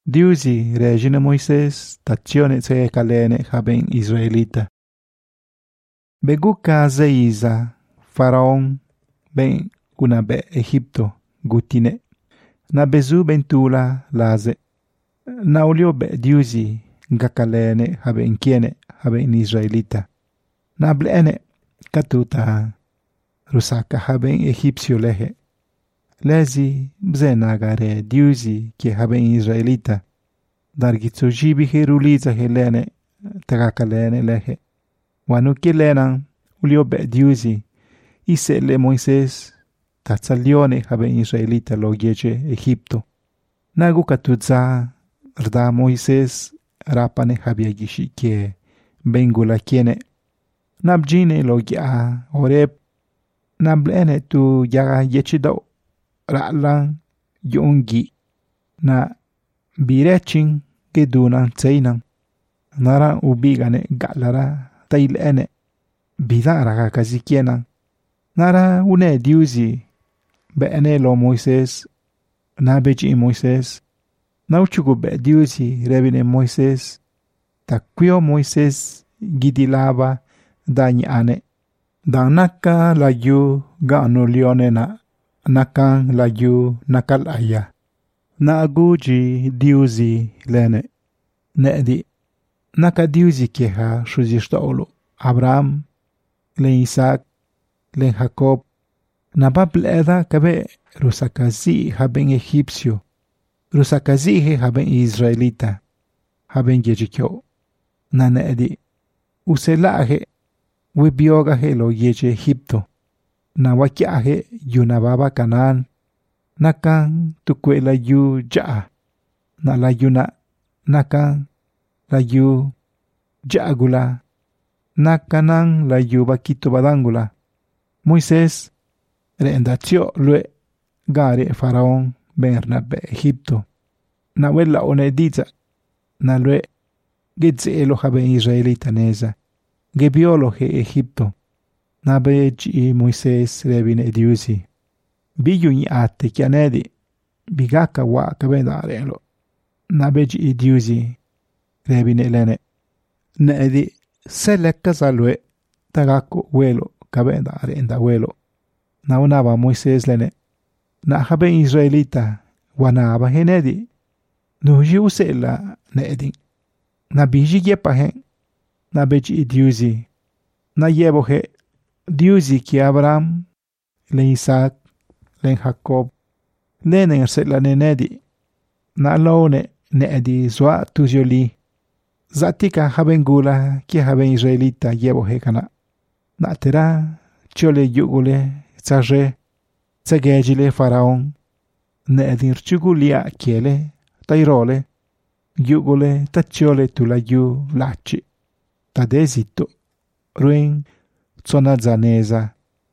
Diusi regine Moisés tazione se calene haben Israelita. Beguka Zeisa, Faraón, ben una be Egipto, gutine. Na bezu bentula laze. Na ulio be Diusi, gakalene haben kiene, haben Israelita. Na blene, katuta, rusaka haben Egipsio lehe. Lezi bzenagare Diusi ki haben Israelita. Dargitsu jibi heruliza helene, tagakalene lehe. Wanuki lenan, ulio be Diusi, ise le Moisés, tatsalione haben Israelita lo yeche Egipto. Nagu katutza, rda Moisés, rapane habia gishi kie, bengula kiene. Nabjine lo ya, oreb, nablene tu yaga yechido, ra'lan, yungi, na birechin, gedunan tseinan. Nara ubigane galara, tailene, bidara kakazikienan. Nara une Diusi, beene lo Moisés, na beji Moisés, na uchugu be Diusi rebine Moisés, takwio Moisés gidilaba dañane. Dan naka la yu gano lionena, nakan la yu nakalaya. Na aguji Diusi lene, needi. Naka Diusi keha shuzishtaolo, Abraham, len Isaac, len Jacob, na bableda kabe rusakazi haben Egipsio, rusakazi haben Israelita, haben yejikyo, na needi, uselaje, wibiogaje lo yeje Egipto, na wakiaje yunababa Canaan, nakan tukwela yu jaa, na la yuna, nakan la yu jaagula, nakanan la yu bakito badangula. Moisés reendació lue gare Faraón bernabe Egipto. Na wella onediza, na lue gezelo habe Israelita neza, gebiolo he Egipto. Na beji Moisés rebine Diusi. Biyuni ate kianedi, bigaka wa kabedarelo. Na beji Diusi rebine lene. Needi seleka salwe tagako welo kabedare enda welo. Na unaba Moisés lene. Na habe Israelita wanaba henedi. Nuji usela needi. Na biji yepahen. Na beji Diusi. Na yebohe Diusi ki Abraham, len Isaac, len Jacob, lenen ersela nenedi. Na lone needi zwa tuzioli. Zatika haben gula ki haben Israelita yebohe kana. Na tera chole yugule tsaje tsagejile Faraón. Needi rchugulia kiele tairole. Yugule tachiole tula yu lachi. Tadezito. Ruin zona zaneza.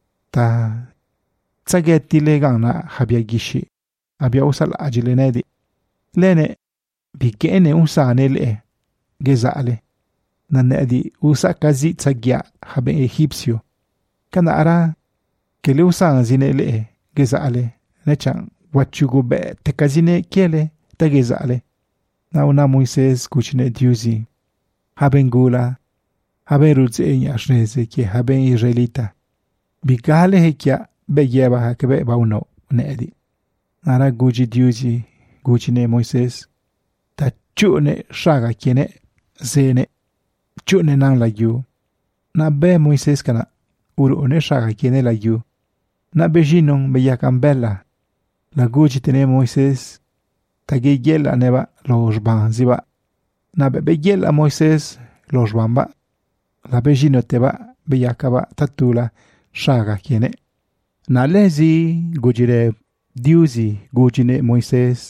Ta tsagetti le gana habia gishi. Abia usal agile nedi. Lene bigene usane le. Gezale. Na nedi usa kazi tsagia habe Egipsio. Kana ara ke le usan zine le. Gezale. Nechan wachugu be te kazine kiele te gezale. Na una Moisés kuchine Diusi. Haben gula. Haben rutseña shneze ki haben Israelita. Bigale hekia be yeba hakebe bauno nedi. Nara guji Diusi guchine Moisés. Ta chune shaga kiene zene. Chune nang la yu. Na be Moisés kana urune shaga kiene la yu. Na be jinon be yakambella. La guji tene Moisés. Ta ge yela neba los banziba. Na be yela Moisés los bamba. La bejino teba beyakaba tatula shaga kiene. Na lezi gujire Diusi gujine Moisés.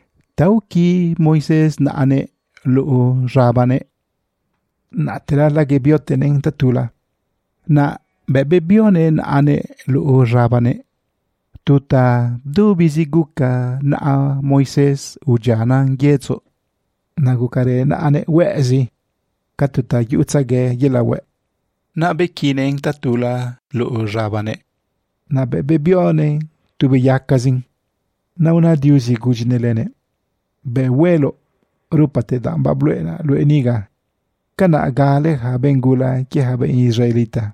Tauki Moisés na ane lu rabane. Na tera la gebiotenen tatula. Na bebebione na ane lu rabane. Tuta dubisi guka na Moisés ujanan getso. Na gukare na ane wezi. Katuta yutsage yelawe. Na bekinen tatula lu rabane. Na bebione tube yakazin. Na una Diusi gujinelene. Be welo rupate da babluena lueniga kana gale ha bengula ki ha ben Israelita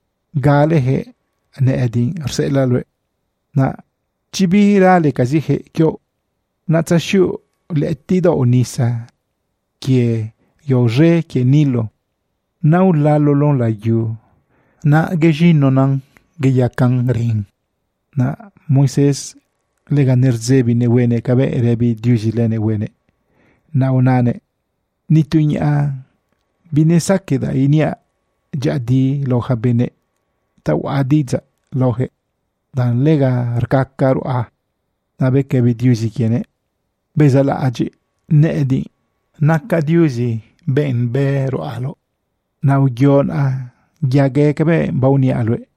gale he ne edin rsela lue na chibira le kazihe kyo na tsashu le tido unisa kie yo re kie Nilo na ulalo lon la yu na gejino nan geyakan ring na Moises le ganerzebi ne wene kabe rebi diujilene wene na unane nitunya bine sakeda inia jadi loha bene tawadiza lohe dan lega rkakaru a na beke bi diuji kiene bezala aji needi naka diuji ben bero alo na ugyon a gyage kabe bauni alwe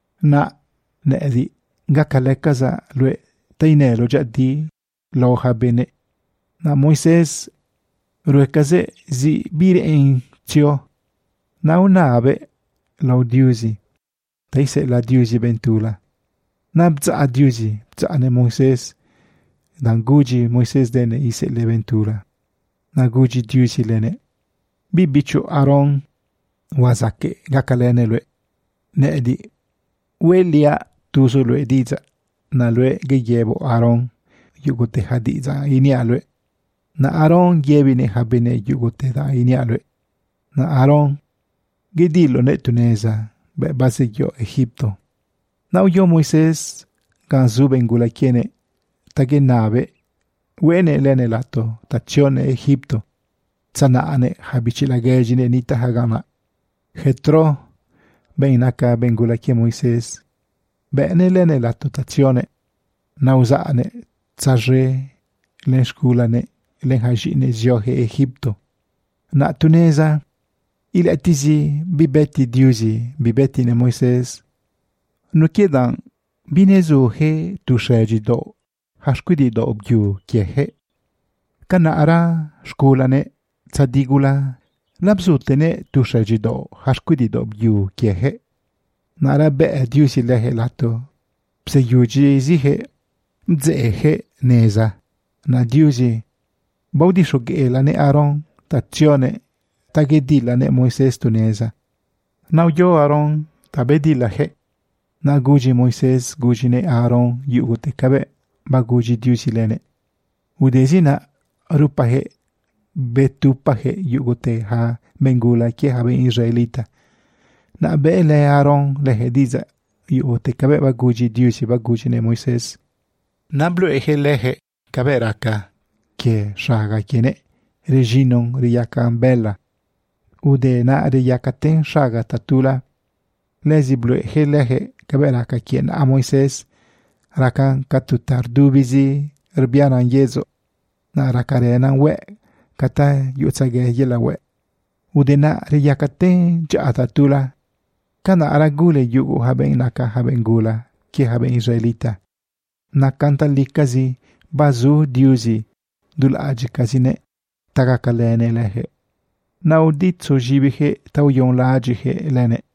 na needi gakale kaza lwe tainelo jadi loha bene na Moises ruekaze zi bire en tio na unabe lo diuji taise la diuji bentula na bza diuji bza ne Moises dan guji Moises dene ise le ventura na guji diuji lene bibichu Aaron wazake gakalene lwe needi welia tuso lwe diza na lwe geyebo Aaron yugote hadiza ini alwe na Aaron yebine habine yugote da ini alwe na Aaron gedilo ne tuneza be base yo Egipto na yo Moises ganzu bengula kiene tagenabe wene lene lato tachione Egipto tsanaane habichila gejine nita hagana Jetro benaka bengula kie Moises bene lene lato tachione na usane tsare len shkulane len hajine ziohe Egipto na tuneza ile tizi bibeti diuzi bibeti ne Moises no kedan binezo he tusheji do hashkudi do obju kiehe kana ara shkulane tsadigula labzutene tusheji do hashkudi do obju kiehe nara be diuzi lehe lato pseyuji zihe mzehe neza na diuzi baudi shogela ne Aaron tachione tagedila ne Moises tuneza na yo Aaron tabedila he na guji Moises guji ne Aaron yugote kabe ba guji diuji lene udezina rupa he betupa he yugote ha bengula kie ha ben Israelita na be le Aaron le hediza yugote kabe ba guji diuji ba guji ne Moises na blu ehe lehe kabe raka kie shaga kiene reginon riyakan bella ude na riyakaten shaga tatula lezi blu ehe lehe kabe raka kien a Moises rakan katutar dubizi rbianan yezo na rakarenan we kata yutsage yela we ude na riyakaten jatatula kana aragule yugu haben naka haben gula ki haben Israelita na kanta likazi bazu diuzi dul aji kazine tagakalene lehe na uditso jibihe tau yon la aji he lene